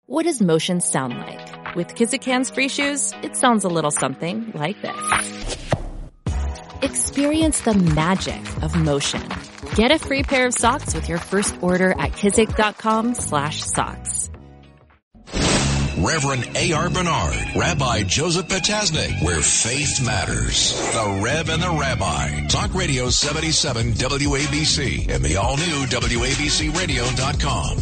What does motion sound like? With Kizikans free shoes, it sounds a little something like this. Experience the magic of motion. Get a free pair of socks with your first order at kizik.com/socks. Reverend A.R. Bernard, Rabbi Joseph Potasnik, where faith matters. The Rev and the Rabbi. Talk Radio 77 WABC and the all-new WABCRadio.com.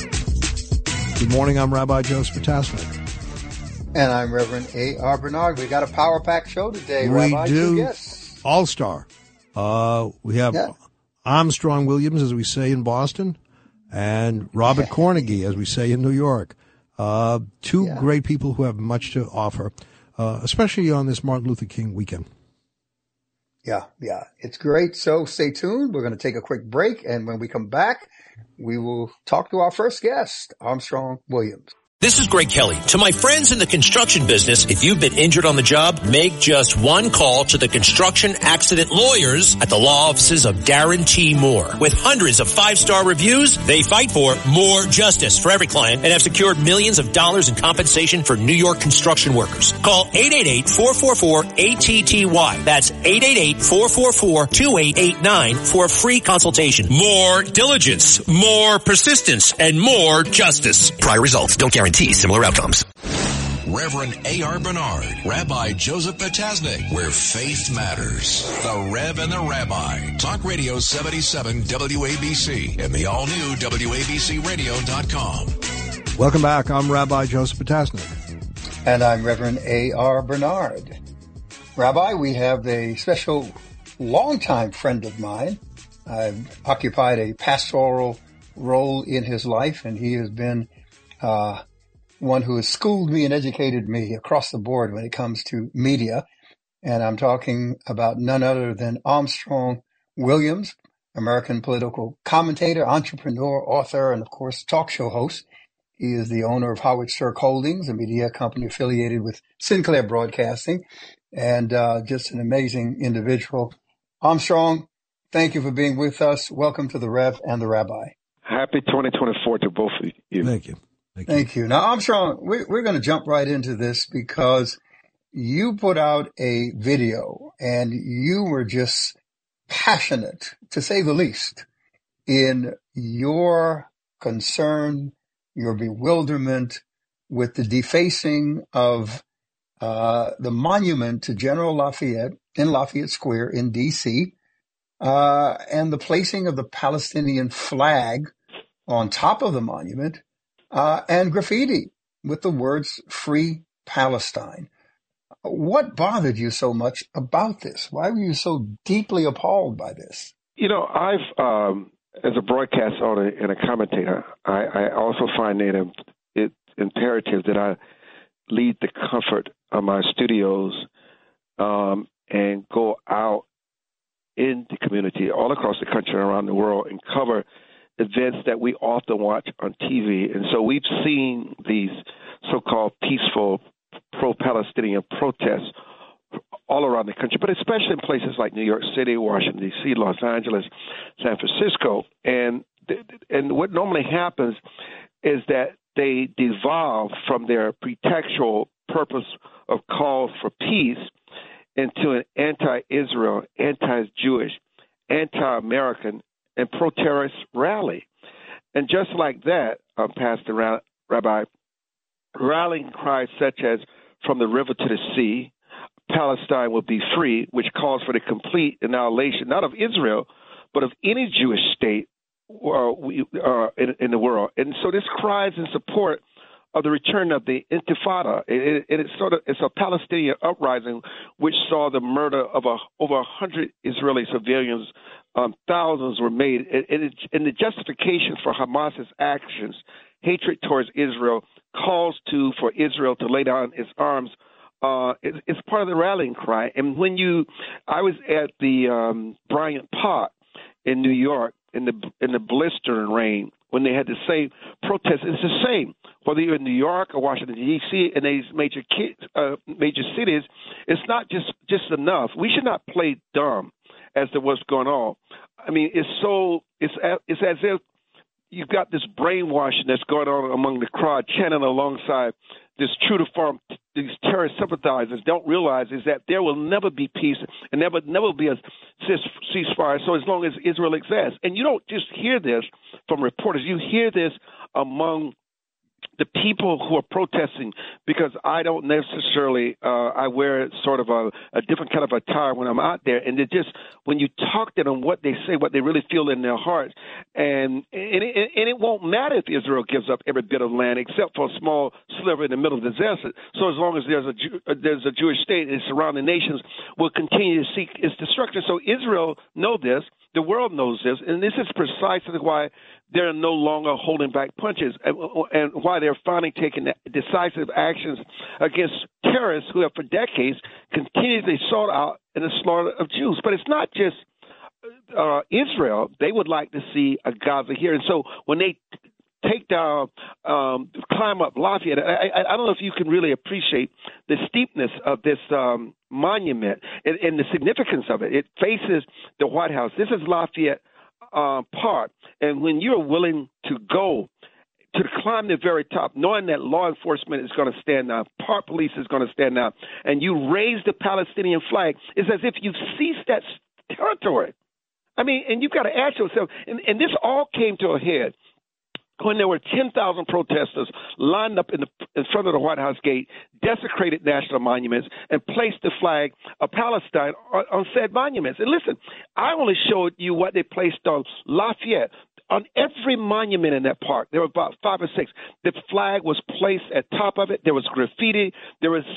Good morning, I'm Rabbi Joseph Potasnik. And I'm Reverend A.R. Bernard. We got a power-packed show today, Rabbi. We do. Yes. All-star. We have Armstrong Williams, as we say in Boston, and Robert Cornegy, as we say in New York. Two great people who have much to offer, especially on this Martin Luther King weekend. Yeah. It's great. So stay tuned. We're going to take a quick break. And when we come back, we will talk to our first guest, Armstrong Williams. This is Greg Kelly. To my friends in the construction business, if you've been injured on the job, make just one call to the construction accident lawyers at the law offices of Darren T. Moore. With hundreds of five-star reviews, they fight for more justice for every client and have secured millions of dollars in compensation for New York construction workers. Call 888-444-ATTY. That's 888-444-2889 for a free consultation. More diligence, more persistence, and more justice. Prior results don't guarantee similar outcomes. Reverend A.R. Bernard, Rabbi Joseph Potasnik, where faith matters. The Rev and the Rabbi. Talk Radio 77 WABC and the all-new WABCRadio.com. Welcome back. I'm Rabbi Joseph Potasnik. And I'm Reverend A.R. Bernard. Rabbi, we have a special longtime friend of mine. I've occupied a pastoral role in his life, and he has been one who has schooled me and educated me across the board when it comes to media. And I'm talking about none other than Armstrong Williams, American political commentator, entrepreneur, author, and of course, talk show host. He is the owner of Howard Sirk Holdings, a media company affiliated with Sinclair Broadcasting, and just an amazing individual. Armstrong, thank you for being with us. Welcome to the Rev and the Rabbi. Happy 2024 to both of you. Thank you. Thank you. Now, Armstrong, we're going to jump right into this because you put out a video and you were just passionate, to say the least, in your concern, your bewilderment with the defacing of the monument to General Lafayette in Lafayette Square in D.C., and the placing of the Palestinian flag on top of the monument, and graffiti with the words "Free Palestine." What bothered you so much about this? Why were you so deeply appalled by this? You know, I've, as a broadcast owner and a commentator, I also find it imperative that I lead the comfort of my studios and go out in the community all across the country and around the world and cover events that we often watch on TV. And so we've seen these so-called peaceful pro-Palestinian protests all around the country, but especially in places like New York City, Washington, D.C., Los Angeles, San Francisco. And what normally happens is that they devolve from their pretextual purpose of calls for peace into an anti-Israel, anti-Jewish, anti-American, and pro-terrorist rally. And just like that, Pastor Rabbi, rallying cries such as "From the river to the sea," "Palestine will be free," which calls for the complete annihilation, not of Israel, but of any Jewish state in the world. And so this cries in support of the return of the Intifada. It's a Palestinian uprising which saw the murder of over 100 Israeli civilians. Thousands were made. And the justification for Hamas's actions, hatred towards Israel, calls for Israel to lay down its arms. It's part of the rallying cry. And I was at the Bryant Park in New York in the blistering rain when they had the same protest. It's the same. Whether you're in New York or Washington, D.C., and these major cities, it's not just enough. We should not play dumb as to what's going on. I mean, it's as if you've got this brainwashing that's going on among the crowd, chanting alongside this true to form. These terrorist sympathizers don't realize is that there will never be peace and never be a ceasefire so as long as Israel exists. And you don't just hear this from reporters. You hear this among the people who are protesting, because I don't necessarily I wear sort of a different kind of attire when I'm out there, and it just when you talk to them, what they say, what they really feel in their hearts, and it won't matter if Israel gives up every bit of land except for a small sliver in the middle of the desert. So as long as there's a Jewish state, and surrounding nations will continue to seek its destruction. So Israel know this. The world knows this, and this is precisely why they're no longer holding back punches and why they're finally taking decisive actions against terrorists who have for decades continuously sought out in the slaughter of Jews. But it's not just Israel. They would like to see a Gaza here. And so when they take down, climb up Lafayette, I don't know if you can really appreciate the steepness of this monument and the significance of it. It faces the White House. This is Lafayette Park. And when you're willing to go to climb the very top, knowing that law enforcement is going to stand down, park police is going to stand down, and you raise the Palestinian flag, it's as if you've seized that territory. I mean, and you've got to ask yourself, and this all came to a head when there were 10,000 protesters lined up in front of the White House gate, desecrated national monuments, and placed the flag of Palestine on said monuments. And listen, I only showed you what they placed on Lafayette. On every monument in that park, there were about 5 or 6. The flag was placed at top of it. There was graffiti. There was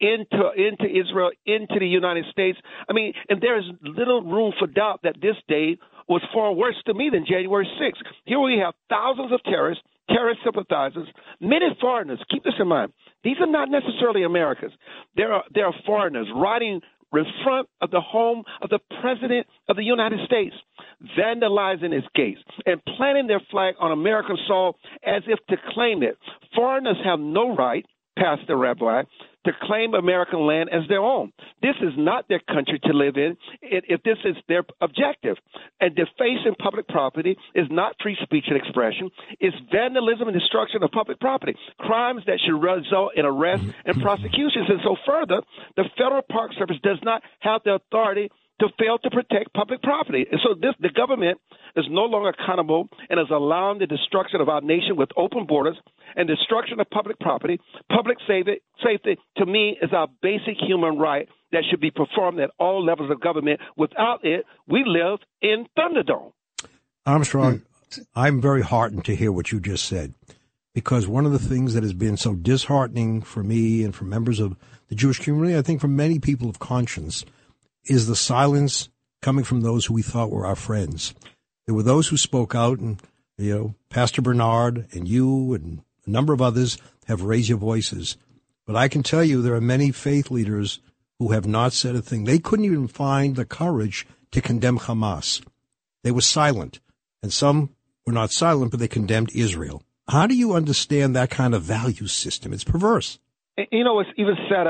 into Israel, into the United States. I mean, and there is little room for doubt that this day was far worse to me than January 6th. Here we have thousands of terrorist sympathizers, many foreigners. Keep this in mind. These are not necessarily Americans. There are foreigners riding in front of the home of the President of the United States, vandalizing his gates and planting their flag on American soil as if to claim it. Foreigners have no right, Pastor Rabbi, to claim American land as their own. This is not their country to live in if this is their objective. And defacing public property is not free speech and expression. It's vandalism and destruction of public property, crimes that should result in arrests and prosecutions. And so further, the Federal Park Service does not have the authority to fail to protect public property. And so the government is no longer accountable and is allowing the destruction of our nation with open borders and destruction of public property. Public safety, to me, is our basic human right that should be performed at all levels of government. Without it, we live in Thunderdome. Armstrong, I'm very heartened to hear what you just said, because one of the things that has been so disheartening for me and for members of the Jewish community, I think for many people of conscience, is the silence coming from those who we thought were our friends. There were those who spoke out, and Pastor Bernard and you and a number of others have raised your voices. But I can tell you there are many faith leaders who have not said a thing. They couldn't even find the courage to condemn Hamas. They were silent, and some were not silent, but they condemned Israel. How do you understand that kind of value system? It's perverse. It's even sad.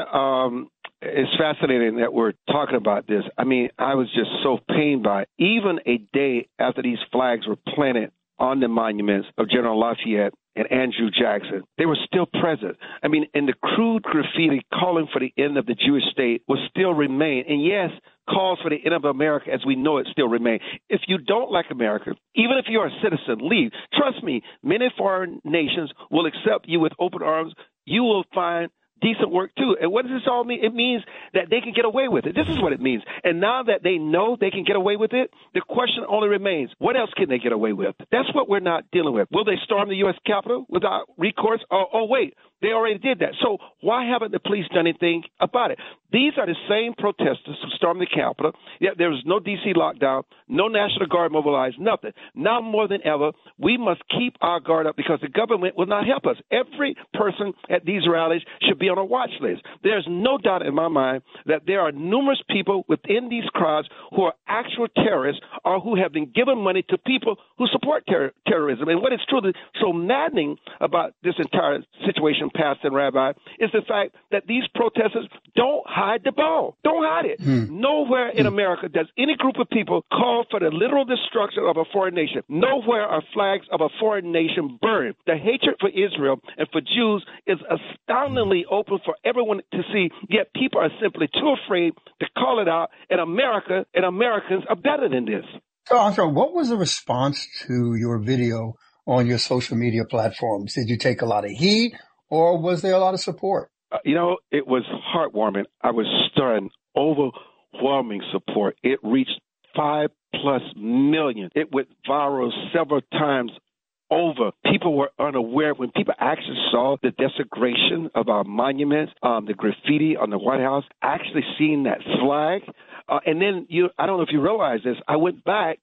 It's fascinating that we're talking about this. I mean, I was just so pained by it. Even a day after these flags were planted on the monuments of General Lafayette and Andrew Jackson, they were still present. I mean, and the crude graffiti calling for the end of the Jewish state will still remain. And yes, calls for the end of America as we know it still remain. If you don't like America, even if you're a citizen, leave. Trust me, many foreign nations will accept you with open arms. You will find decent work, too. And what does this all mean? It means that they can get away with it. This is what it means. And now that they know they can get away with it, the question only remains, what else can they get away with? That's what we're not dealing with. Will they storm the U.S. Capitol without recourse? Oh, wait, they already did that. So why haven't the police done anything about it? These are the same protesters who stormed the Capitol. Yet there was no D.C. lockdown, no National Guard mobilized, nothing. Now more than ever, we must keep our guard up because the government will not help us. Every person at these rallies should be be on a watch list. There's no doubt in my mind that there are numerous people within these crowds who are actual terrorists or who have been given money to people who support terrorism. And what is truly so maddening about this entire situation, Pastor and Rabbi, is the fact that these protesters don't hide the ball. Don't hide it. Nowhere in America does any group of people call for the literal destruction of a foreign nation. Nowhere are flags of a foreign nation burned. The hatred for Israel and for Jews is astoundingly open for everyone to see, yet people are simply too afraid to call it out, and America and Americans are better than this. So, Armstrong, what was the response to your video on your social media platforms? Did you take a lot of heat, or was there a lot of support? It was heartwarming. I was stunned. Overwhelming support. It reached 5+ million. It went viral several times over. People were unaware. When people actually saw the desecration of our monuments, the graffiti on the White House, actually seeing that flag. And then I don't know if you realize this, I went back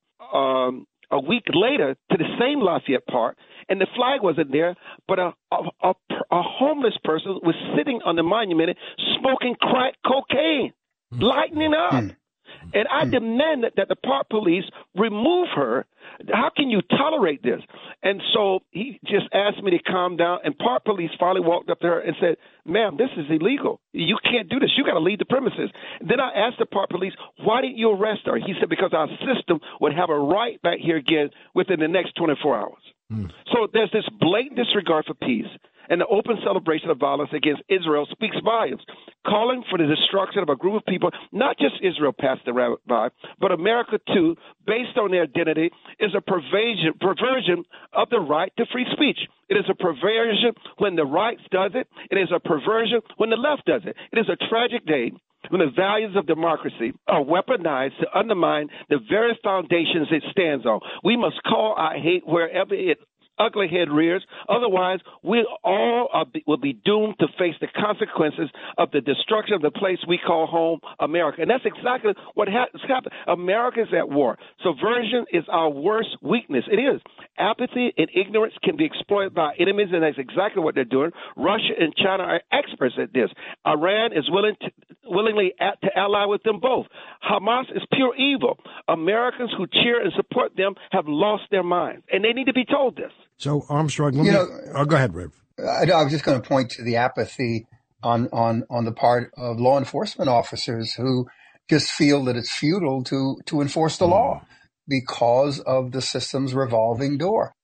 a week later to the same Lafayette Park, and the flag wasn't there, but a homeless person was sitting on the monument smoking crack cocaine, lightening up. And I demand that the park police remove her. How can you tolerate this? And so he just asked me to calm down, and park police finally walked up to her and said, ma'am, this is illegal. You can't do this. You got to leave the premises. Then I asked the park police, why didn't you arrest her? He said, because our system would have her right back here again within the next 24 hours. So there's this blatant disregard for peace, and the open celebration of violence against Israel speaks volumes, calling for the destruction of a group of people, not just Israel, Pastor Rabbi, but America too, based on their identity, is a perversion of the right to free speech. It is a perversion when the right does it. It is a perversion when the left does it. It is a tragic day when the values of democracy are weaponized to undermine the very foundations it stands on. We must call our hate wherever it ugly head rears. Otherwise, we all will be doomed to face the consequences of the destruction of the place we call home, America. And that's exactly what has happened. America is at war. Subversion is our worst weakness. It is. Apathy and ignorance can be exploited by enemies, and that's exactly what they're doing. Russia and China are experts at this. Iran is willingly to ally with them both. Hamas is pure evil. Americans who cheer and support them have lost their minds, and they need to be told this. So, Armstrong, go ahead, Rev. I was just going to point to the apathy on the part of law enforcement officers who just feel that it's futile to enforce the law because of the system's revolving door.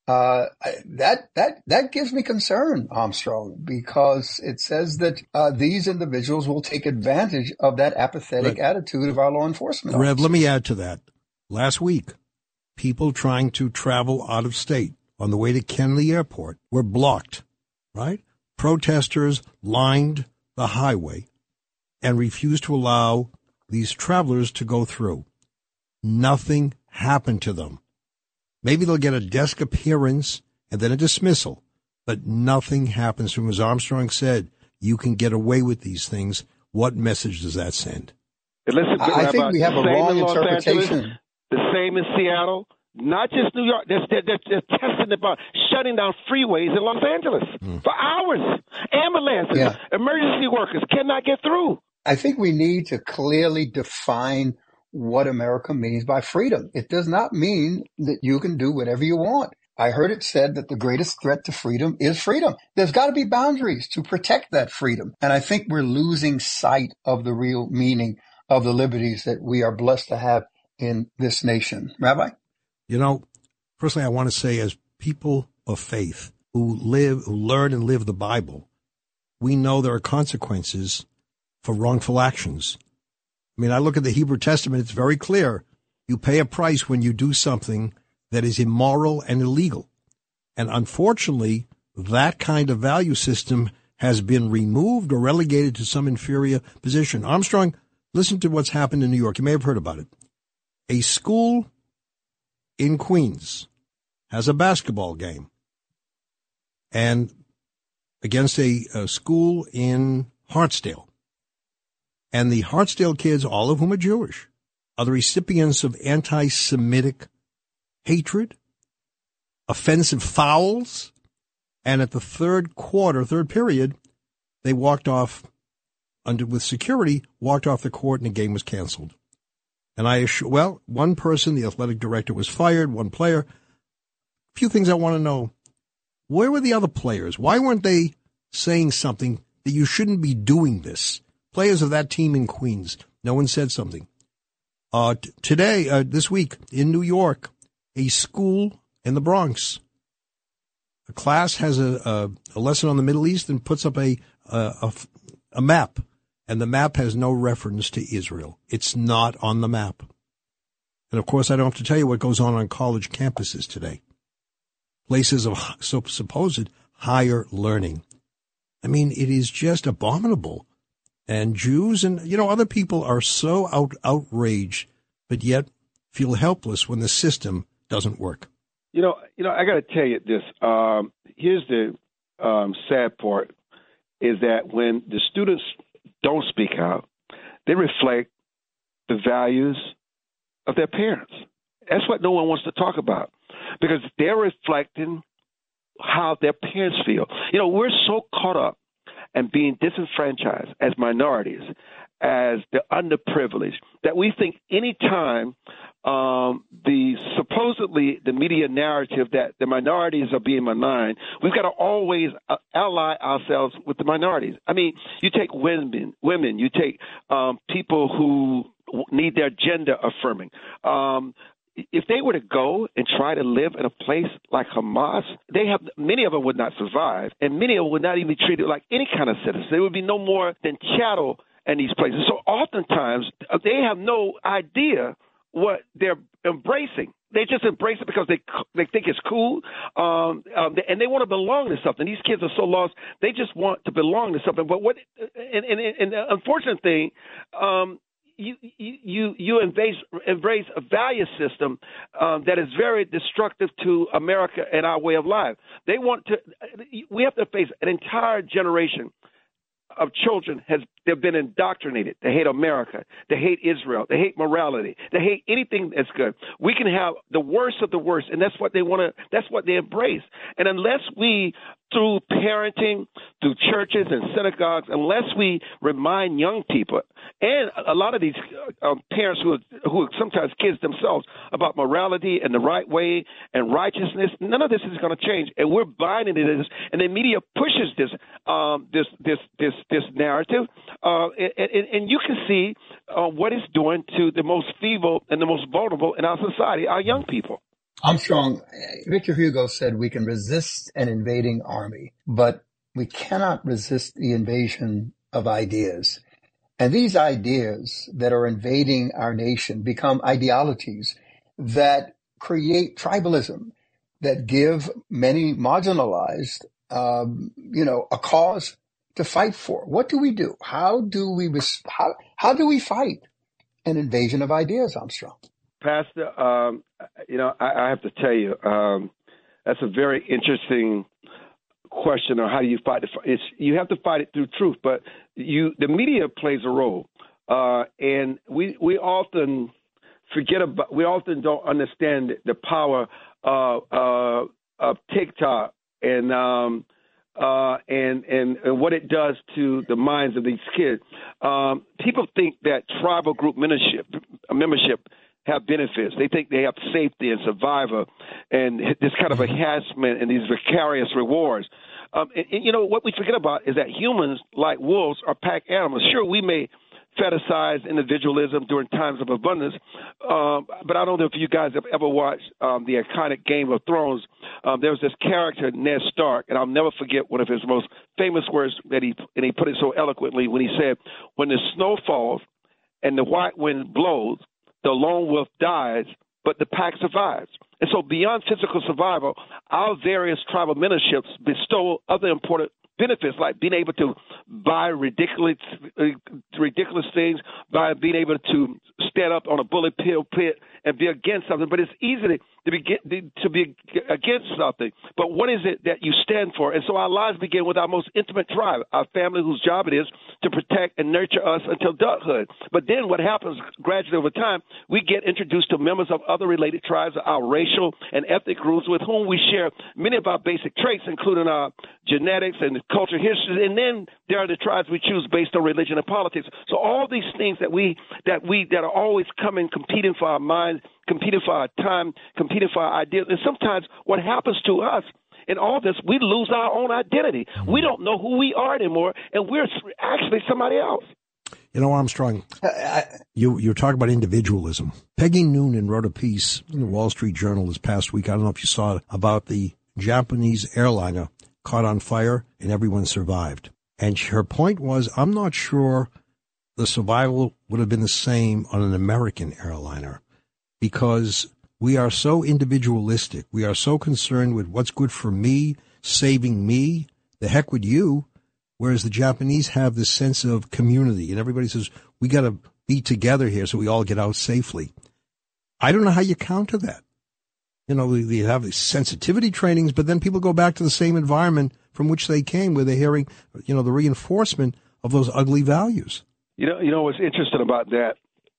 That gives me concern, Armstrong, because it says that these individuals will take advantage of that apathetic attitude of our law enforcement officers. Rev, let me add to that. Last week, people trying to travel out of state on the way to Kennedy Airport were blocked, right? Protesters lined the highway and refused to allow these travelers to go through. Nothing happened to them. Maybe they'll get a desk appearance and then a dismissal, but nothing happens to them. As Armstrong said, you can get away with these things. What message does that send? Listen, I think we have a wrong interpretation. The same in Seattle. Not just New York. They're testing about shutting down freeways in Los Angeles for hours. Ambulances, emergency workers cannot get through. I think we need to clearly define what America means by freedom. It does not mean that you can do whatever you want. I heard it said that the greatest threat to freedom is freedom. There's got to be boundaries to protect that freedom. And I think we're losing sight of the real meaning of the liberties that we are blessed to have in this nation. Rabbi? Firstly, I want to say, as people of faith who learn and live the Bible, we know there are consequences for wrongful actions. I mean, I look at the Hebrew Testament, it's very clear. You pay a price when you do something that is immoral and illegal. And unfortunately, that kind of value system has been removed or relegated to some inferior position. Armstrong, listen to what's happened in New York. You may have heard about it. A school in Queens has a basketball game and against a school in Hartsdale. And the Hartsdale kids, all of whom are Jewish, are the recipients of anti-Semitic hatred, offensive fouls, and at the third period, they walked off with security, walked off the court, and the game was canceled. And one person, the athletic director, was fired, one player. A few things I want to know. Where were the other players? Why weren't they saying something that you shouldn't be doing this? Players of that team in Queens. No one said something. This week, in New York, a school in the Bronx, a class has a lesson on the Middle East and puts up a map. And the map has no reference to Israel. It's not on the map. And, of course, I don't have to tell you what goes on college campuses today. Places of supposed higher learning. I mean, it is just abominable. And Jews and, other people are so outraged, but yet feel helpless when the system doesn't work. I got to tell you this. Here's the sad part, is that when the students don't speak out, they reflect the values of their parents. That's what no one wants to talk about, because they're reflecting how their parents feel. We're so caught up in being disenfranchised as minorities, as the underprivileged, that we think any time the media narrative that the minorities are being maligned, we've got to always ally ourselves with the minorities. I mean, you take women, you take people who need their gender affirming. If they were to go and try to live in a place like Hamas, many of them would not survive, and many of them would not even be treated like any kind of citizen. They would be no more than chattel in these places. So oftentimes they have no idea what they're embracing. They just embrace it because they think it's cool, and they want to belong to something. These kids are so lost; they just want to belong to something. But and the unfortunate thing, you embrace a value system that is very destructive to America and our way of life. We have to face an entire generation of children they've been indoctrinated to hate America, to hate Israel, to hate morality, to hate anything that's good. We can have the worst of the worst, and that's what they that's what they embrace. And unless we, through parenting, through churches and synagogues, unless we remind young people and a lot of these parents who are sometimes kids themselves about morality and the right way and righteousness, none of this is going to change. And we're buying into this, and the media pushes this narrative, and you can see what it's doing to the most feeble and the most vulnerable in our society, our young people. Armstrong, Victor Hugo said we can resist an invading army, but we cannot resist the invasion of ideas. And these ideas that are invading our nation become ideologies that create tribalism, that give many marginalized, a cause to fight for. What do we do? How do we fight an invasion of ideas, Armstrong? Pastor, I have to tell you, that's a very interesting question on how do you fight it. You have to fight it through truth, but the media plays a role, and we often forget about. We often don't understand the power of TikTok and what it does to the minds of these kids. People think that tribal group membership have benefits. They think they have safety and survival and this kind of enhancement and these vicarious rewards. And what we forget about is that humans, like wolves, are pack animals. Sure, we may fetishize individualism during times of abundance, but I don't know if you guys have ever watched the iconic Game of Thrones. There was this character, Ned Stark, and I'll never forget one of his most famous words and he put it so eloquently when he said, "When the snow falls and the white wind blows, the lone wolf dies, but the pack survives." And so beyond physical survival, our various tribal memberships bestow other important benefits, like being able to buy ridiculous things, by being able to stand up on a bullet pit and be against something, but it's easy to be against something. But what is it that you stand for? And so our lives begin with our most intimate tribe, our family, whose job it is to protect and nurture us until adulthood. But then what happens gradually over time, we get introduced to members of other related tribes, our racial and ethnic groups with whom we share many of our basic traits, including our genetics and culture history. And then there are the tribes we choose based on religion and politics. So all these things that are always coming, competing for our minds, competing for our time, competing for our ideas. And sometimes what happens to us in all this, we lose our own identity. We don't know who we are anymore, and we're actually somebody else. You know, Armstrong, you're talking about individualism. Peggy Noonan wrote a piece in the Wall Street Journal this past week. I don't know if you saw it, about the Japanese airliner caught on fire and everyone survived. And her point was, I'm not sure the survival would have been the same on an American airliner, because we are so individualistic. We are so concerned with what's good for me, saving me, the heck with you, whereas the Japanese have this sense of community, and everybody says, we got to be together here so we all get out safely. I don't know how you counter that. You know, they have these sensitivity trainings, but then people go back to the same environment from which they came, where they're hearing, you know, the reinforcement of those ugly values. You know what's interesting about that?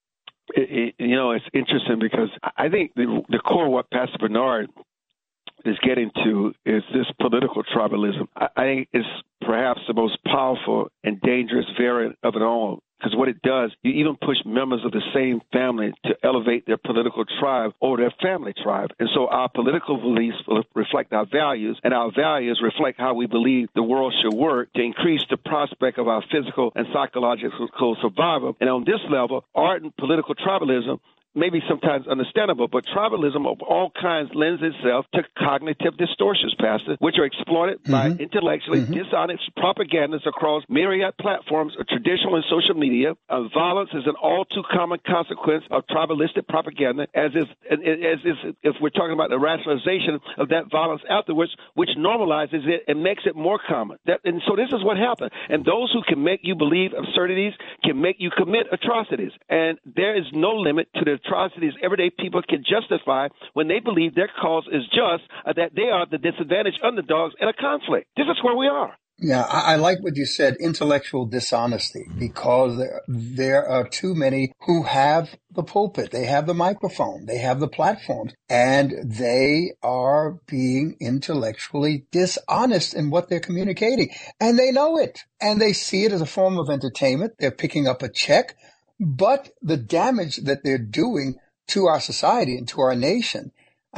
It's interesting because I think the core of what Pastor Bernard is getting to is this political tribalism. I think it's perhaps the most powerful and dangerous variant of it all, because what it does, you even push members of the same family to elevate their political tribe over their family tribe. And so our political beliefs reflect our values, and our values reflect how we believe the world should work to increase the prospect of our physical and psychological survival. And on this level, ardent political tribalism may be sometimes understandable, but tribalism of all kinds lends itself to cognitive distortions, Pastor, which are exploited by intellectually dishonest propagandists across myriad platforms of traditional and social media. Violence is an all too common consequence of tribalistic propaganda, as if we're talking about the rationalization of that violence afterwards, which normalizes it and makes it more common. And so this is what happens. And those who can make you believe absurdities can make you commit atrocities. And there is no limit to the atrocities everyday people can justify when they believe their cause is just, that they are the disadvantaged underdogs in a conflict. This is where we are. Yeah, I like what you said, intellectual dishonesty, because there are too many who have the pulpit, they have the microphone, they have the platforms, and they are being intellectually dishonest in what they're communicating. And they know it, and they see it as a form of entertainment. They're picking up a check. But the damage that they're doing to our society and to our nation,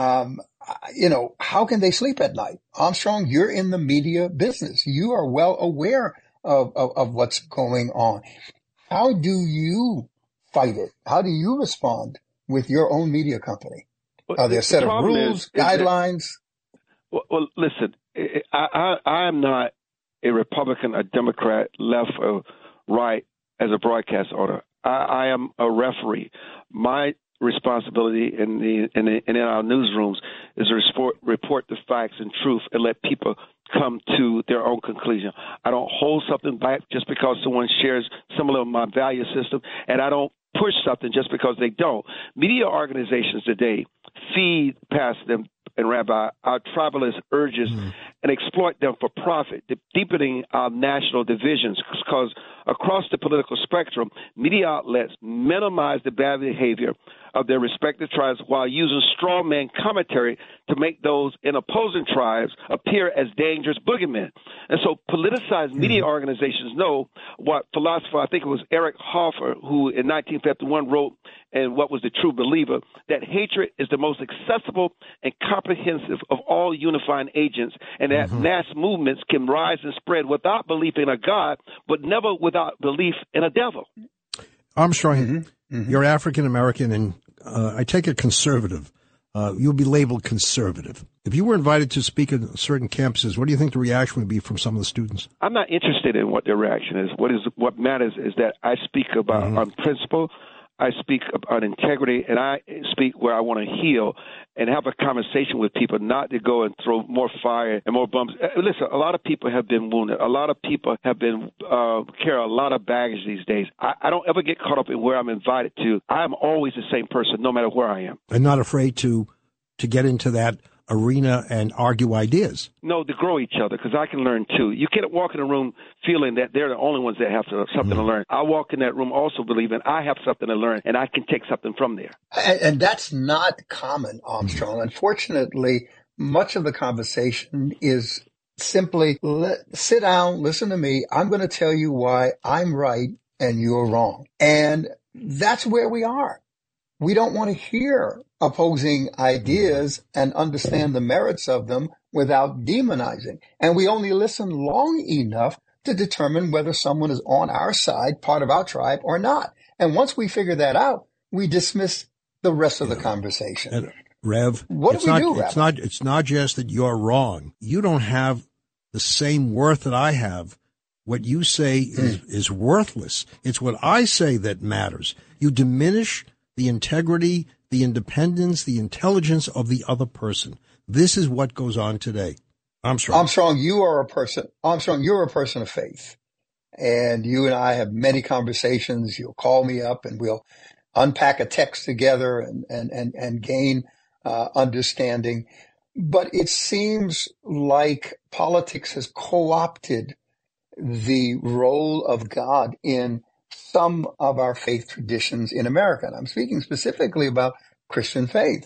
how can they sleep at night? Armstrong, you're in the media business. You are well aware of what's going on. How do you fight it? How do you respond with your own media company? Are there a set of rules, guidelines? Well, listen, I am not a Republican, a Democrat, left or right as a broadcast owner. I am a referee. My responsibility in our newsrooms is to report the facts and truth and let people come to their own conclusion. I don't hold something back just because someone shares similar to my value system, and I don't push something just because they don't. Media organizations today feed past them and Rabbi, our tribalist urges and exploit them for profit, deepening our national divisions, because across the political spectrum, media outlets minimize the bad behavior of their respective tribes while using straw man commentary to make those in opposing tribes appear as dangerous boogeymen. And so politicized media organizations know what philosopher, I think it was Eric Hoffer, who in 1951 wrote in What Was the True Believer, that hatred is the most accessible and comprehensive of all unifying agents, and that mass movements can rise and spread without belief in a God, but never without belief in a devil. Armstrong, you're African-American, and I take it conservative. You'll be labeled conservative. If you were invited to speak at certain campuses, what do you think the reaction would be from some of the students? I'm not interested in what their reaction is. What matters is that I speak about on principle. I speak on integrity, and I speak where I want to heal and have a conversation with people, not to go and throw more fire and more bombs. Listen, a lot of people have been wounded. A lot of people have been carry a lot of baggage these days. I don't ever get caught up in where I'm invited to. I'm always the same person, no matter where I am. And not afraid to get into that arena and argue ideas. No, to grow each other, because I can learn too. You can't walk in a room feeling that they're the only ones that have something to learn. I walk in that room also believing I have something to learn, and I can take something from there. And that's not common, Armstrong. Unfortunately, much of the conversation is simply sit down, listen to me. I'm going to tell you why I'm right and you're wrong. And that's where we are. We don't want to hear opposing ideas and understand the merits of them without demonizing. And we only listen long enough to determine whether someone is on our side, part of our tribe, or not. And once we figure that out, we dismiss the rest of the conversation. And Rev, what do we do, Rev? It's not just that you're wrong. You don't have the same worth that I have. What you say is worthless. It's what I say that matters. You diminish the integrity, the independence, the intelligence of the other person. This is what goes on today. Armstrong, you're a person of faith. And you and I have many conversations. You'll call me up and we'll unpack a text together and gain understanding. But it seems like politics has co-opted the role of God in some of our faith traditions in America. And I'm speaking specifically about Christian faith,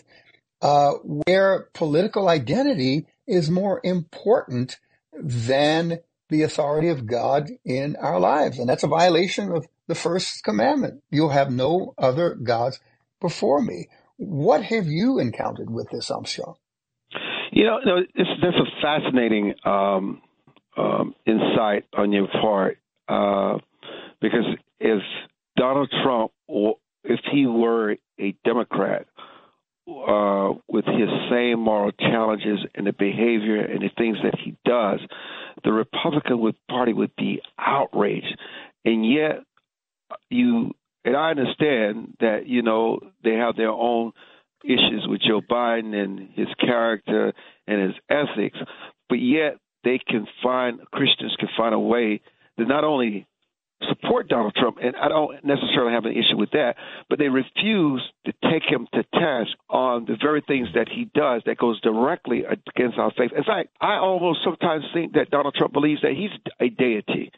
where political identity is more important than the authority of God in our lives. And that's a violation of the first commandment. You'll have no other gods before me. What have you encountered with this, Armstrong? That's a fascinating insight on your part, because if Donald Trump, or if he were a Democrat, with his same moral challenges and the behavior and the things that he does, the Republican Party would be outraged. And yet, and I understand that, they have their own issues with Joe Biden and his character and his ethics, but yet Christians can find a way to not only support Donald Trump, and I don't necessarily have an issue with that, but they refuse to take him to task on the very things that he does that goes directly against our faith. In fact, I almost sometimes think that Donald Trump believes that he's a deity.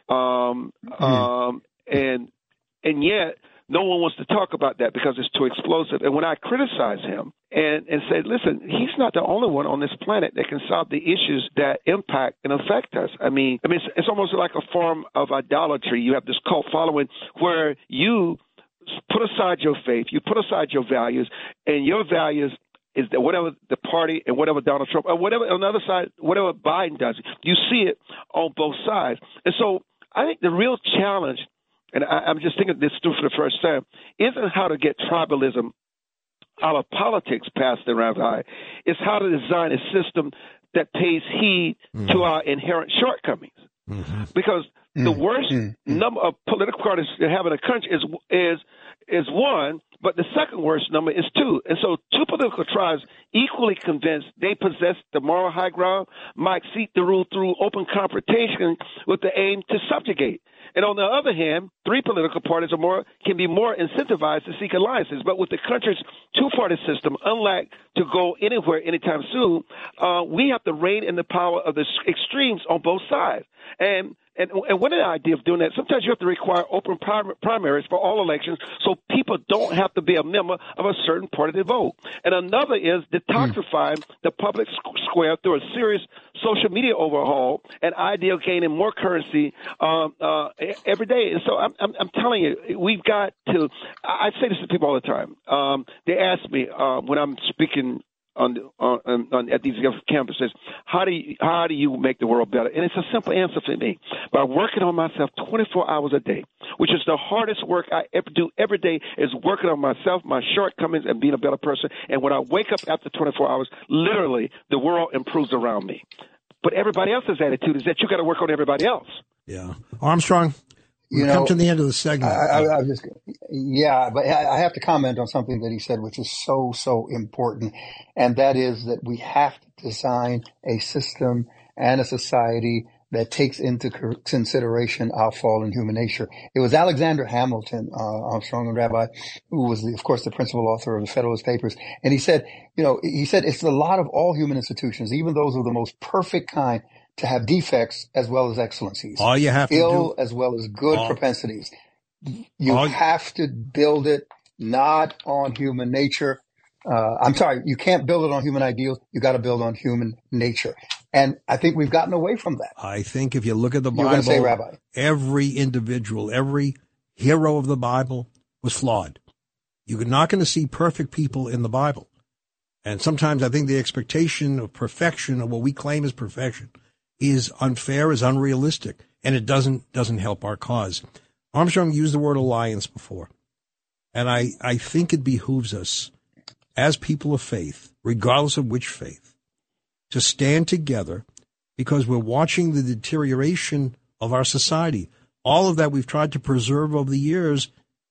And yet no one wants to talk about that because it's too explosive. And when I criticize him and say, listen, he's not the only one on this planet that can solve the issues that impact and affect us. I mean, it's almost like a form of idolatry. You have this cult following where you put aside your faith, you put aside your values, and your values is that whatever the party and whatever Donald Trump or whatever on the other side, whatever Biden does, you see it on both sides. And so I think the real challenge, and I'm just thinking this through for the first time, isn't how to get tribalism out of politics past the rabbi. It's how to design a system that pays heed to our inherent shortcomings. Because the worst number of political parties that have in a country is one, but the second worst number is two. And so two political tribes equally convinced they possess the moral high ground might seek to rule through open confrontation with the aim to subjugate. And on the other hand, three political parties can be more incentivized to seek alliances. But with the country's two-party system, unlike to go anywhere anytime soon, we have to rein in the power of the extremes on both sides. And one of the idea of doing that, sometimes you have to require open primaries for all elections so people don't have to be a member of a certain party to vote. And another is detoxifying the public square through a serious social media overhaul and idea of gaining more currency every day. And so I'm telling you, we've got to – I say this to people all the time. They ask me when I'm speaking at these campuses, how do you make the world better? And it's a simple answer for me. By working on myself 24 hours a day, which is the hardest work I ever do every day, is working on myself, my shortcomings, and being a better person. And when I wake up after 24 hours, literally the world improves around me. But everybody else's attitude is that you got to work on everybody else. Yeah. Armstrong, we come to the end of the segment. Yeah, but I have to comment on something that he said, which is so, so important. And that is that we have to design a system and a society that takes into consideration our fallen human nature. It was Alexander Hamilton, Armstrong and Rabbi, who was, of course, the principal author of the Federalist Papers. And he said, it's the lot of all human institutions, even those of the most perfect kind, to have defects as well as excellencies. All you have to ill do, as well as good propensities. You have to build it not on human nature. You can't build it on human ideals. You got to build on human nature. And I think we've gotten away from that. I think if you look at the Bible, you're going to say, Rabbi, every individual, every hero of the Bible was flawed. You're not going to see perfect people in the Bible. And sometimes I think the expectation of perfection, of what we claim as perfection, is unfair, is unrealistic, and it doesn't help our cause. Armstrong used the word alliance before. And I think it behooves us as people of faith, regardless of which faith, to stand together, because we're watching the deterioration of our society. All of that we've tried to preserve over the years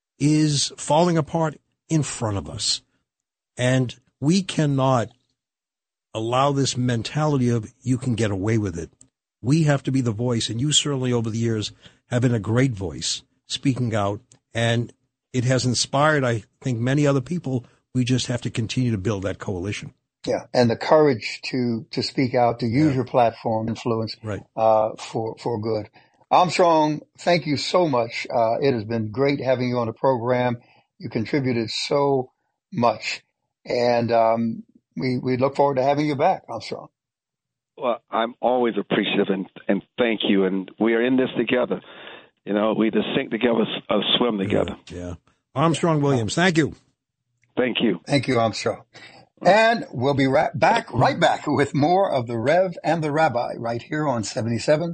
is falling apart in front of us. And we cannot allow this mentality of you can get away with it. We have to be the voice, and you certainly over the years have been a great voice speaking out, and it has inspired, I think, many other people. We just have to continue to build that coalition. Yeah, and the courage to speak out, to use your platform influence for good. Armstrong, thank you so much. It has been great having you on the program. You contributed so much, and we look forward to having you back, Armstrong. Well, I'm always appreciative, and thank you. And we are in this together. We either sink together or swim together. Yeah. Armstrong Williams, thank you. Thank you. Thank you, Armstrong. And we'll be right back with more of the Rev and the Rabbi right here on 77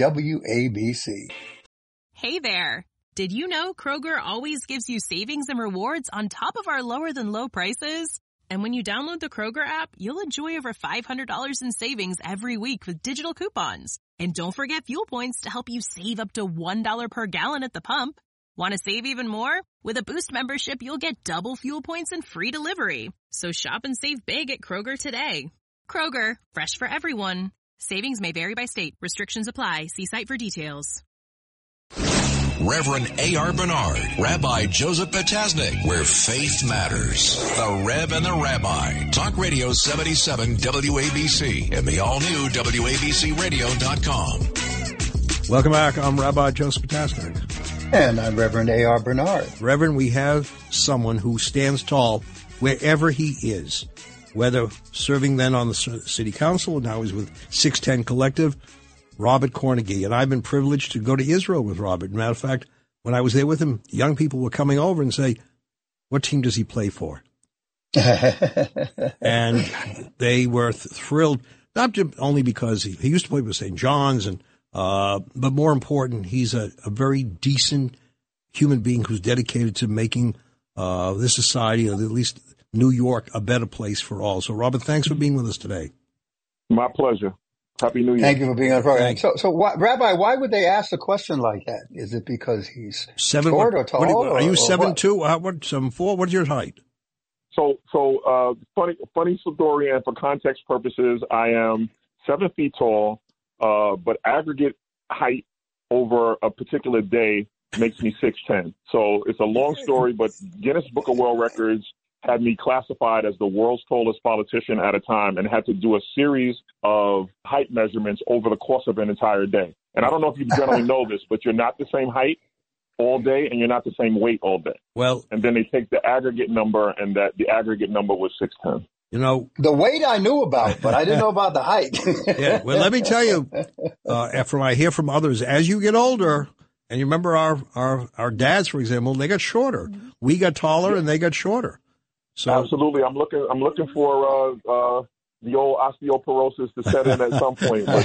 WABC. Hey there. Did you know Kroger always gives you savings and rewards on top of our lower than low prices? And when you download the Kroger app, you'll enjoy over $500 in savings every week with digital coupons. And don't forget fuel points to help you save up to $1 per gallon at the pump. Want to save even more? With a Boost membership, you'll get double fuel points and free delivery. So shop and save big at Kroger today. Kroger, fresh for everyone. Savings may vary by state. Restrictions apply. See site for details. Reverend A.R. Bernard, Rabbi Joseph Potasnik, where faith matters. The Rev and the Rabbi. Talk Radio 77 WABC and the all-new WABCRadio.com. Welcome back. I'm Rabbi Joseph Potasnik. And I'm Reverend A.R. Bernard. Reverend, we have someone who stands tall wherever he is, whether serving then on the city council, and now he's with 610 Collective, Robert Cornegy. And I've been privileged to go to Israel with Robert. Matter of fact, when I was there with him, young people were coming over and say, what team does he play for? And they were thrilled, not only because he used to play with St. John's, but more important, he's a very decent human being who's dedicated to making this society, or at least New York, a better place for all. So, Robert, thanks for being with us today. My pleasure. Happy New Year. Thank you for being on the program. So, Rabbi, why would they ask a question like that? Is it because he's short or tall? Are you 7'2"? What 7'4"? What's your height? So, funny story, and for context purposes, I am 7 feet tall, but aggregate height over a particular day makes me 6'10". So it's a long story, but Guinness Book of World Records had me classified as the world's tallest politician at a time, and had to do a series of height measurements over the course of an entire day. And I don't know if you generally know this, but you're not the same height all day, and you're not the same weight all day. Well, and then they take the aggregate number, and that the aggregate number was 6'10". The weight I knew about, but I didn't know about the height. Yeah. Well, let me tell you, after I hear from others, as you get older, and you remember our dads, for example, they got shorter. We got taller, and they got shorter. So absolutely, I'm looking for the old osteoporosis to set in at some point, but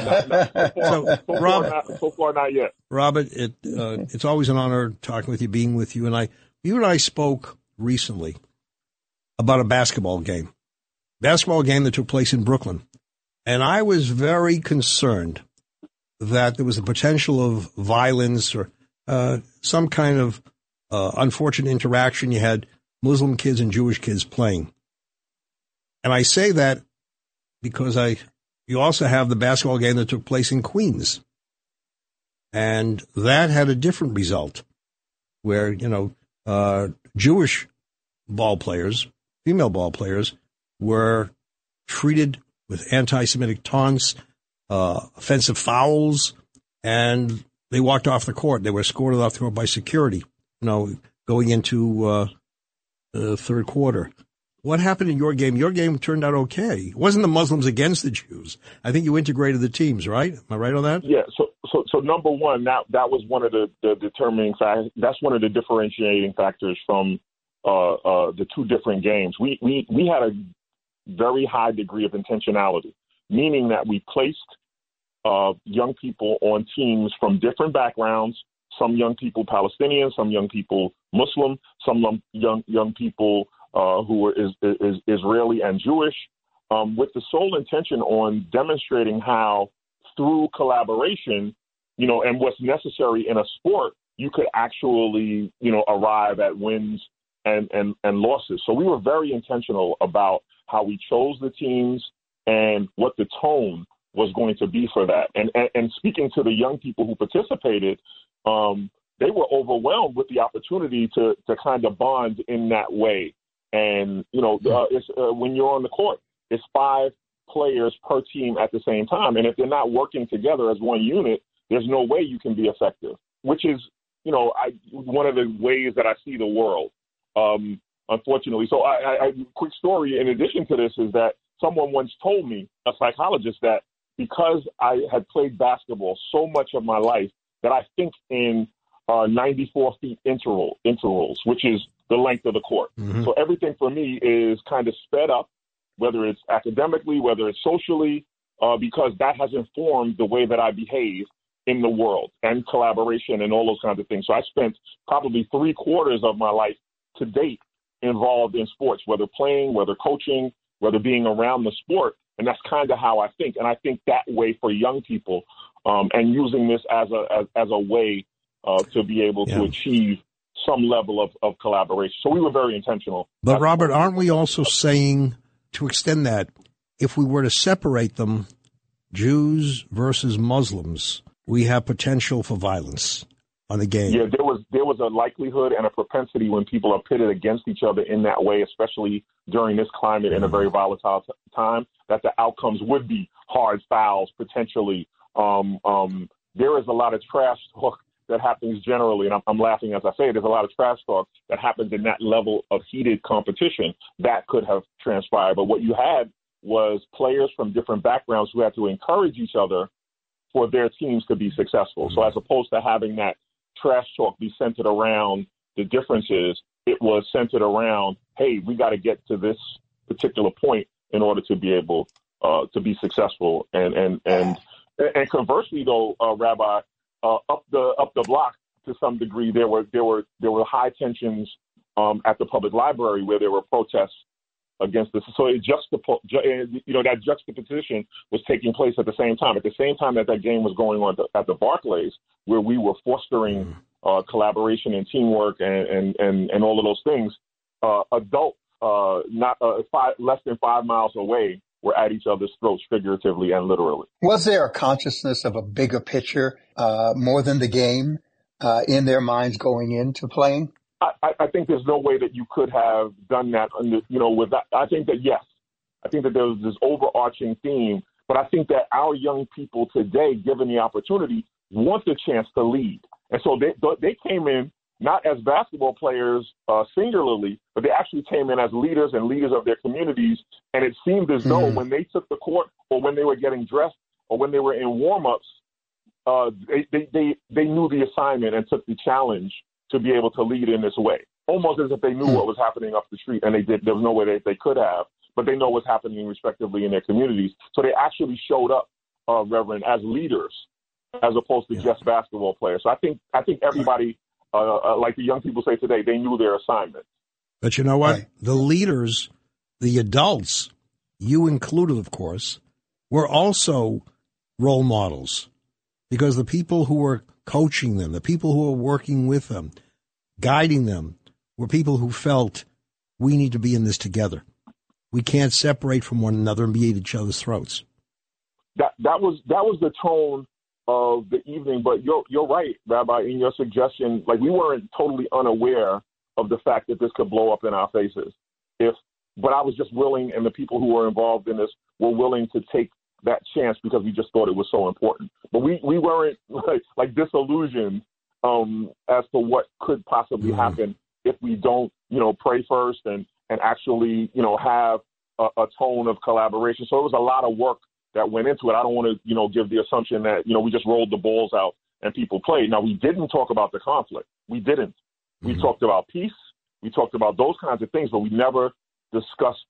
so far not yet. Robert, it's always an honor talking with you, being with you, and you and I spoke recently about a basketball game that took place in Brooklyn, and I was very concerned that there was a potential of violence or some kind of unfortunate interaction. You had Muslim kids and Jewish kids playing. And I say that because you also have the basketball game that took place in Queens. And that had a different result where, Jewish ball players, female ball players, were treated with anti-Semitic taunts, offensive fouls, and they walked off the court. They were escorted off the court by security, going into the third quarter. What happened in your game? Your game turned out okay. It wasn't the Muslims against the Jews. I think you integrated the teams, right? Am I right on that? Yeah. So number one, that was one of the determining factors. That's one of the differentiating factors from the two different games. We had a very high degree of intentionality, meaning that we placed young people on teams from different backgrounds. Some young people Palestinian, some young people Muslim, some young people who were Israeli and Jewish, with the sole intention on demonstrating how through collaboration, and what's necessary in a sport, you could actually, arrive at wins and losses. So we were very intentional about how we chose the teams and what the tone was going to be for that. And speaking to the young people who participated, they were overwhelmed with the opportunity to kind of bond in that way. And, it's when you're on the court, it's 5 players per team at the same time. And if they're not working together as one unit, there's no way you can be effective, which is, one of the ways that I see the world, unfortunately. So quick story in addition to this is that someone once told me, a psychologist, that because I had played basketball so much of my life that I think in 94 feet intervals, which is the length of the court. Mm-hmm. So everything for me is kind of sped up, whether it's academically, whether it's socially, because that has informed the way that I behave in the world and collaboration and all those kinds of things. So I spent probably 3/4 of my life to date involved in sports, whether playing, whether coaching, whether being around the sport. And that's kind of how I think. And I think that way for young people, and using this as a way to be able to achieve some level of collaboration. So we were very intentional. But Robert, aren't we also saying, to extend that, if we were to separate them, Jews versus Muslims, we have potential for violence on the game? Yeah, there was a likelihood and a propensity when people are pitted against each other in that way, especially during this climate in a very volatile time, that the outcomes would be hard fouls, potentially. There is a lot of trash talk that happens generally, and I'm laughing as I say it. There's a lot of trash talk that happens in that level of heated competition that could have transpired. But what you had was players from different backgrounds who had to encourage each other for their teams to be successful. So as opposed to having that trash talk be centered around the differences, it was centered around, hey, we got to get to this particular point in order to be able to be successful. And conversely, though, Rabbi, up the block to some degree, there were high tensions at the public library where there were protests against this. So that juxtaposition was taking place at the same time. At the same time that game was going on at the Barclays, where we were fostering collaboration and teamwork and all of those things, adults less than 5 miles away were at each other's throats, figuratively and literally. Was there a consciousness of a bigger picture, more than the game, in their minds going into playing? I think there's no way that you could have done that. With that, I think that yes, I think that there was this overarching theme. But I think that our young people today, given the opportunity, want the chance to lead, and so they came in not as basketball players singularly, but they actually came in as leaders and leaders of their communities. And it seemed as though when they took the court, or when they were getting dressed, or when they were in warm-ups, they knew the assignment and took the challenge to be able to lead in this way, almost as if they knew what was happening up the street, and there was no way they could have, but they know what's happening respectively in their communities. So they actually showed up, Reverend, as leaders, as opposed to just basketball players. So I think everybody, like the young people say today, they knew their assignment. But you know what? Right. The leaders, the adults, you included, of course, were also role models, because the people who were coaching them, the people who were working with them, guiding them were people who felt we need to be in this together. We can't separate from one another and be at each other's throats. That was the tone of the evening. But you're right, Rabbi, in your suggestion. Like, we weren't totally unaware of the fact that this could blow up in our faces. But I was just willing, and the people who were involved in this were willing to take that chance because we just thought it was so important. But we weren't like disillusioned as to what could possibly happen if we don't, pray first and actually, have a tone of collaboration. So it was a lot of work that went into it. I don't want to, give the assumption that, we just rolled the balls out and people played. Now, we didn't talk about the conflict. We didn't. We talked about peace. We talked about those kinds of things, but we never discussed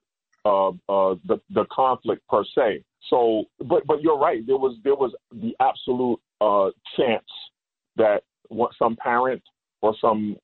the conflict per se. So, but you're right. There was the absolute chance that some parent or some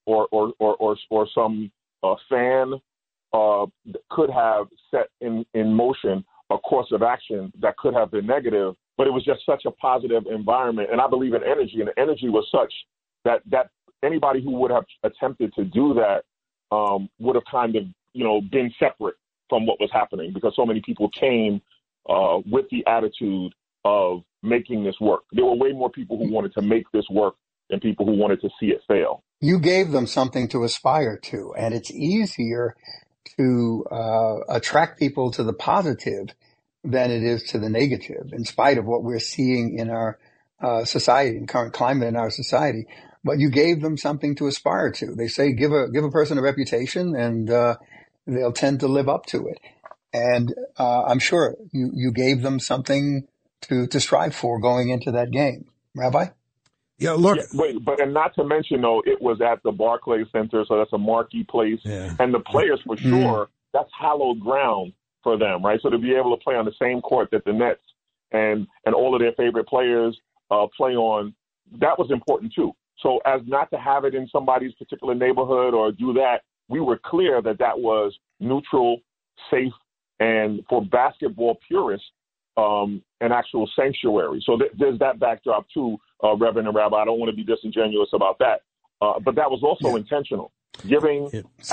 some fan could have set in motion a course of action that could have been negative. But it was just such a positive environment, and I believe in energy, and the energy was such that anybody who would have attempted to do that would have kind of been separate from what was happening, because so many people came with the attitude of making this work. There were way more people who wanted to make this work than people who wanted to see it fail. You gave them something to aspire to, and it's easier to attract people to the positive than it is to the negative, in spite of what we're seeing in our society, in current climate in our society. But you gave them something to aspire to. They say give a person a reputation, and they'll tend to live up to it. And I'm sure you gave them something to strive for going into that game. Rabbi? Yeah, look. Yeah, and not to mention, though, it was at the Barclays Center, so that's a marquee place. Yeah. And the players, for sure, that's hallowed ground for them, right? So to be able to play on the same court that the Nets and all of their favorite players play on, that was important, too. So as not to have it in somebody's particular neighborhood or do that, we were clear that was neutral, safe, and for basketball purists, an actual sanctuary. So there's that backdrop too, Reverend and Rabbi. I don't want to be disingenuous about that, but that was also intentional, giving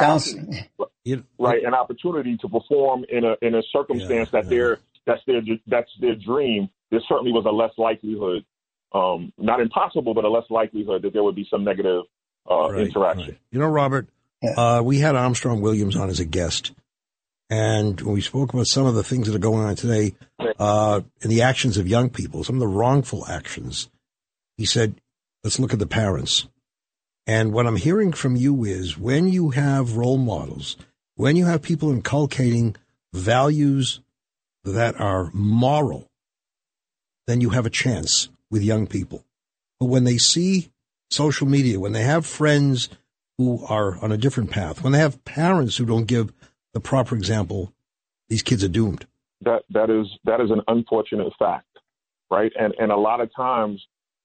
an opportunity to perform in a circumstance that's their dream. There certainly was a less likelihood, not impossible, but a less likelihood that there would be some negative interaction. Right. Robert, we had Armstrong Williams on as a guest. And when we spoke about some of the things that are going on today, in the actions of young people, some of the wrongful actions, he said, let's look at the parents. And what I'm hearing from you is when you have role models, when you have people inculcating values that are moral, then you have a chance with young people. But when they see social media, when they have friends who are on a different path, when they have parents who don't give the proper example, these kids are doomed. That is an unfortunate fact, right? And a lot of times,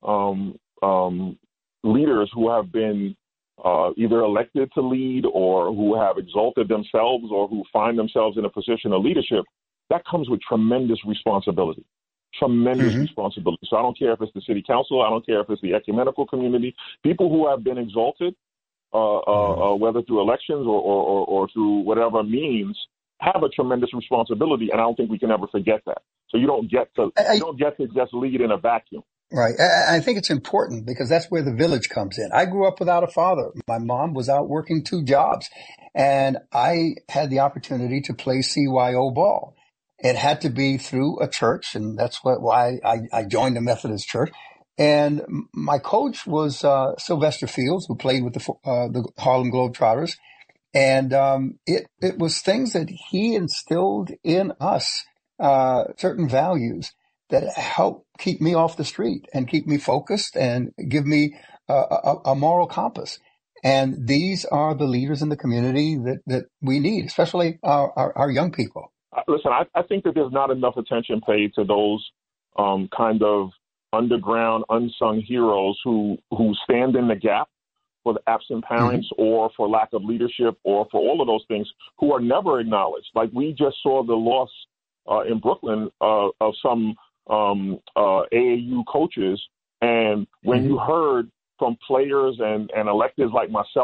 leaders who have been either elected to lead or who have exalted themselves or who find themselves in a position of leadership, that comes with tremendous responsibility. Responsibility. So I don't care if it's the city council, I don't care if it's the ecumenical community, people who have been exalted, whether through elections or through whatever means, have a tremendous responsibility, and I don't think we can ever forget that. So you don't get to just lead in a vacuum. Right. I think it's important because that's where the village comes in. I grew up without a father. My mom was out working 2 jobs, and I had the opportunity to play CYO ball. It had to be through a church, and that's why I joined the Methodist Church. And my coach was Sylvester Fields, who played with the Harlem Globetrotters. And it was things that he instilled in us, certain values that help keep me off the street and keep me focused and give me a moral compass. And these are the leaders in the community that we need, especially our young people. Listen, I think that there's not enough attention paid to those kind of underground, unsung heroes who stand in the gap for the absent parents or for lack of leadership or for all of those things, who are never acknowledged. Like we just saw the loss in Brooklyn of some AAU coaches. And when you heard from players and electeds like myself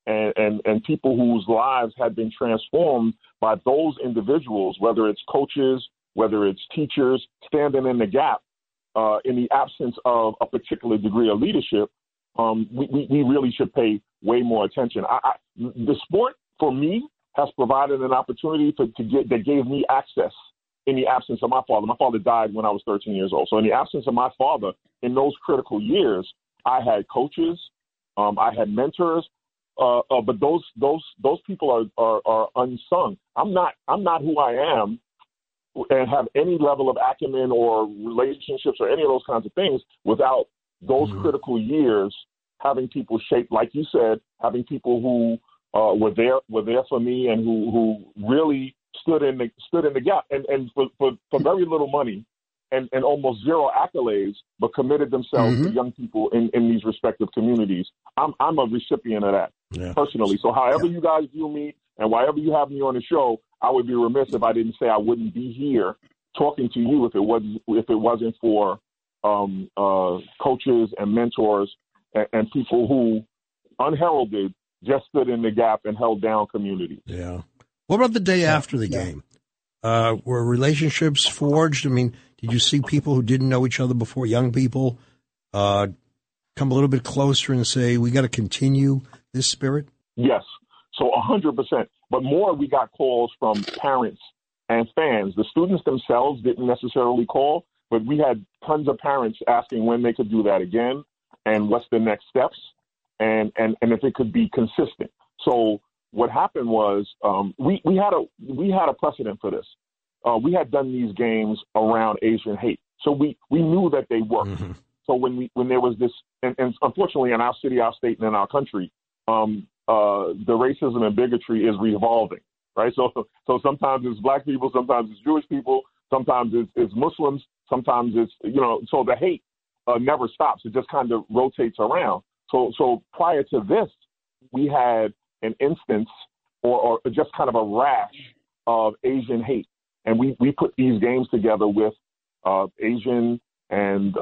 and people whose lives had been transformed by those individuals, whether it's coaches, whether it's teachers, standing in the gap in the absence of a particular degree of leadership. We really should pay way more attention. The sport, for me, has provided an opportunity that gave me access in the absence of my father. My father died when I was 13 years old. So in the absence of my father, in those critical years, I had coaches, I had mentors, but those people are unsung. I'm not who I am and have any level of acumen or relationships or any of those kinds of things without those critical years having people shape, like you said, having people who were there for me and who really stood in the gap and for very little money and almost zero accolades, but committed themselves to young people in these respective communities. I'm a recipient of that personally. So however you guys view me and wherever you have me on the show, I would be remiss if I didn't say I wouldn't be here talking to you if it wasn't for coaches and mentors and people who, unheralded, just stood in the gap and held down communities. Yeah. What about the day after the game? Were relationships forged? I mean, did you see people who didn't know each other before, young people, come a little bit closer and say, we got to continue this spirit? Yes. So 100%. But more, we got calls from parents and fans. The students themselves didn't necessarily call, but we had tons of parents asking when they could do that again and what's the next steps and if it could be consistent. So what happened was we had a precedent for this. We had done these games around Asian hate, so we knew that they worked. Mm-hmm. So when there was this, and unfortunately in our city, our state, and in our country, the racism and bigotry is revolving, right? So sometimes it's black people, sometimes it's Jewish people, sometimes it's Muslims, sometimes it's so the hate never stops. It just kind of rotates around. So prior to this, we had an instance or just kind of a rash of Asian hate. And we put these games together with Asian and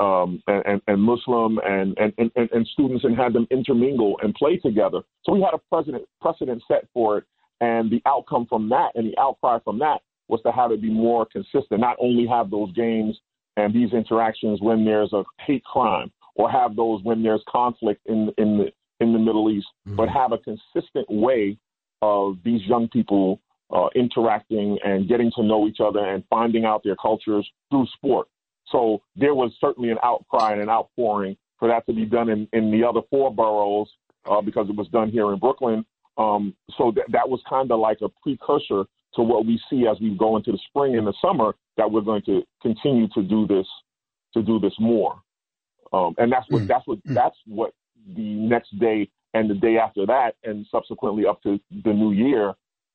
Muslim and students and had them intermingle and play together. So we had a precedent set for it. And the outcome from that and the outcry from that was to have it be more consistent, not only have those games and these interactions when there's a hate crime or have those when there's conflict in the Middle East, but have a consistent way of these young people interacting and getting to know each other and finding out their cultures through sport. So there was certainly an outcry and an outpouring for that to be done in the other four boroughs because it was done here in Brooklyn. So that was kind of like a precursor to what we see as we go into the spring and the summer, that we're going to continue to do this more. And that's what the next day and the day after that, and subsequently up to the new year,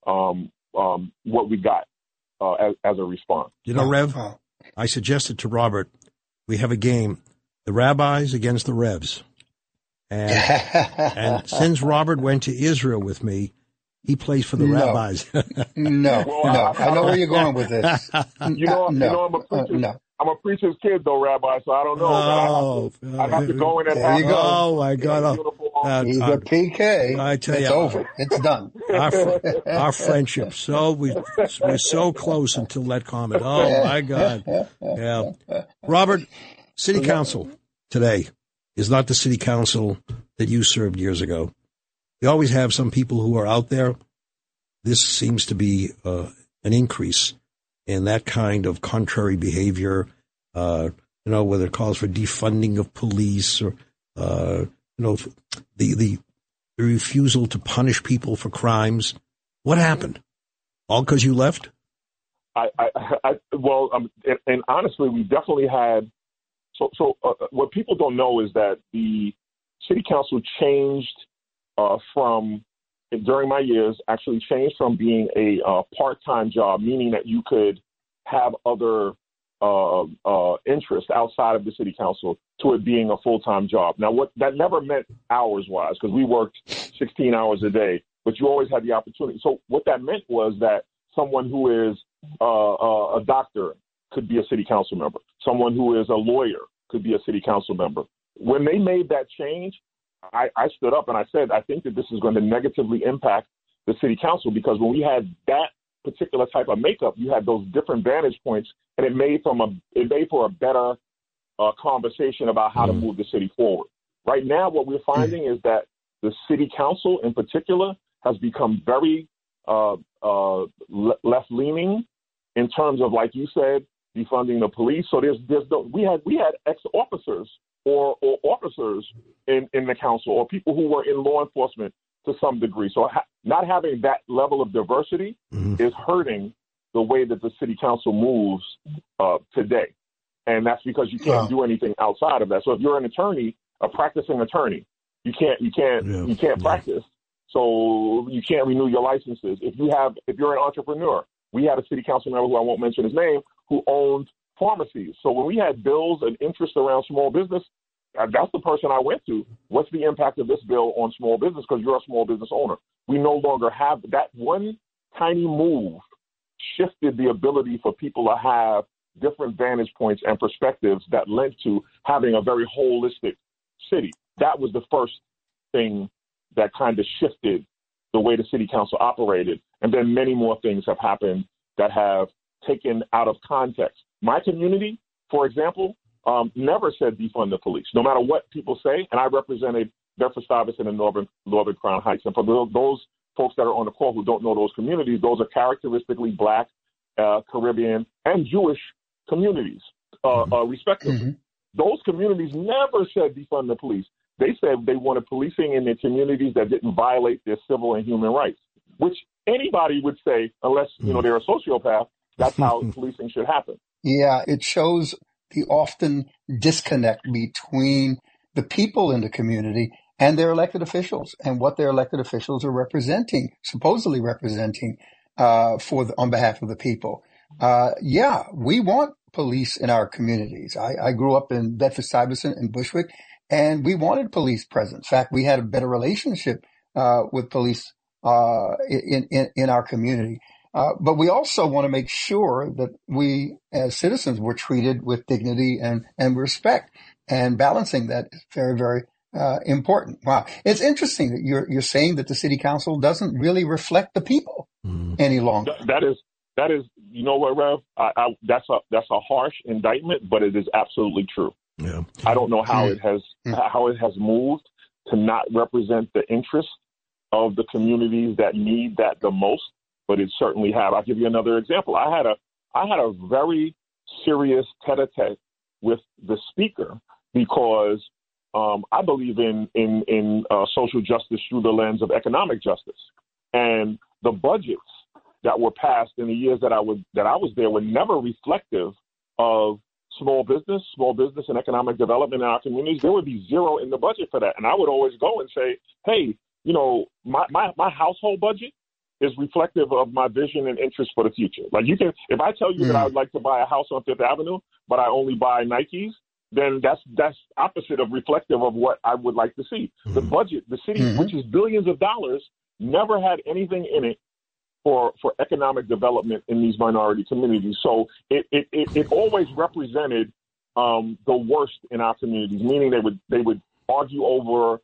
what we got as a response. Rev, I suggested to Robert, we have a game, the Rabbis against the Revs. And since Robert went to Israel with me, he plays for the Rabbis. No. I know where you're going with this. I'm a preacher's kid, though, Rabbi, so I don't know. I have to go in and there you go. Oh, my God. He's a PK. I tell you. It's over. It's done. Our friendship. We're so close until that comment. Oh, my God. Yeah. Robert, City Council today is not the City Council that you served years ago. You always have some people who are out there. This seems to be an increase in that kind of contrary behavior, whether it calls for defunding of police or, the refusal to punish people for crimes. What happened? All because you left? And honestly, we definitely had. So what people don't know is that the City Council changed during my years, actually changed from being a part-time job, meaning that you could have other interests outside of the City Council, to it being a full-time job. Now, what that never meant hours-wise, because we worked 16 hours a day, but you always had the opportunity. So what that meant was that someone who is a doctor could be a City Council member. Someone who is a lawyer could be a City Council member. When they made that change, I stood up and I said, I think that this is going to negatively impact the city council, because when we had that particular type of makeup, you had those different vantage points, and it made for a better conversation about how to move the city forward. Right now, what we're finding is that the city council in particular has become very left-leaning in terms of, like you said, defunding the police. So we had ex-officers or officers in the council, or people who were in law enforcement to some degree. So not having that level of diversity is hurting the way that the city council moves today. And that's because you can't do anything outside of that. So if you're an attorney, a practicing attorney, you can't practice. So you can't renew your licenses. If you're an entrepreneur, we had a city council member who I won't mention his name, who owned pharmacies. So when we had bills and interest around small business, that's the person I went to. What's the impact of this bill on small business? Because you're a small business owner. We no longer have that. One tiny move shifted the ability for people to have different vantage points and perspectives that led to having a very holistic city. That was the first thing that kind of shifted the way the city council operated. And then many more things have happened that have taken out of context. My community, for example, never said defund the police, no matter what people say. And I represented Bedford-Stuyvesant and Northern Crown Heights. And for those folks that are on the call who don't know those communities, those are characteristically Black, Caribbean, and Jewish communities, respectively. Those communities never said defund the police. They said they wanted policing in their communities that didn't violate their civil and human rights, which anybody would say, unless they're a sociopath, that's how policing should happen. Yeah, it shows the often disconnect between the people in the community and their elected officials, and what their elected officials are supposedly representing on behalf of the people. We want police in our communities. I grew up in Bedford-Stuyvesant and Bushwick, and we wanted police presence. In fact, we had a better relationship with police in our community. But we also want to make sure that we, as citizens, were treated with dignity and respect. And balancing that is very, very important. Wow, it's interesting that you're saying that the city council doesn't really reflect the people any longer. That is, you know what, Rev? That's a harsh indictment, but it is absolutely true. Yeah. I don't know how it has moved to not represent the interests of the communities that need that the most, but it certainly have. I'll give you another example. I had a very serious tete-a-tete with the speaker because I believe in social justice through the lens of economic justice, and the budgets that were passed in the years that I was there were never reflective of small business and economic development in our communities. There would be zero in the budget for that. And I would always go and say, hey, my household budget is reflective of my vision and interest for the future. Like if I tell you that I would like to buy a house on Fifth Avenue, but I only buy Nikes, then that's opposite of reflective of what I would like to see. The budget, the city, which is billions of dollars, never had anything in it for economic development in these minority communities. So it always represented the worst in our communities, meaning they would argue over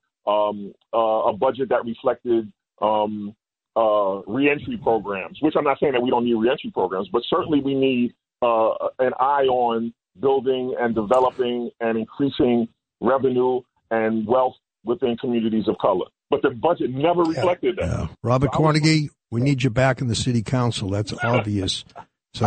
a budget that reflected reentry programs, which I'm not saying that we don't need reentry programs, but certainly we need an eye on building and developing and increasing revenue and wealth within communities of color. But the budget never reflected that. Yeah. Robert Cornegy, we need you back in the city council. That's obvious. So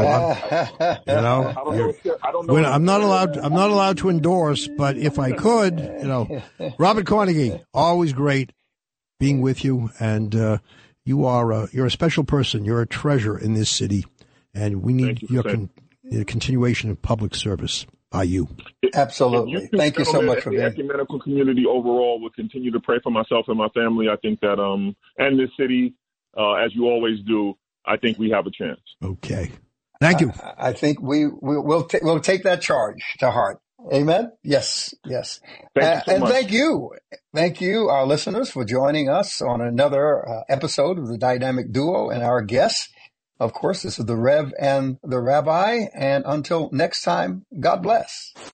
I'm not allowed to endorse, but if I could, Robert Cornegy, always great being with you, and you're a special person. You're a treasure in this city, and we need your continuation of public service by you. Absolutely. Thank you so much for being. The ecumenical community overall will continue to pray for myself and my family. I think that and this city, as you always do, I think we have a chance. Okay. Thank you. I think we'll take that charge to heart. Amen. Yes. Thank you so much. Thank you, our listeners, for joining us on another episode of the Dynamic Duo and our guests. Of course, this is the Rev and the Rabbi. And until next time, God bless.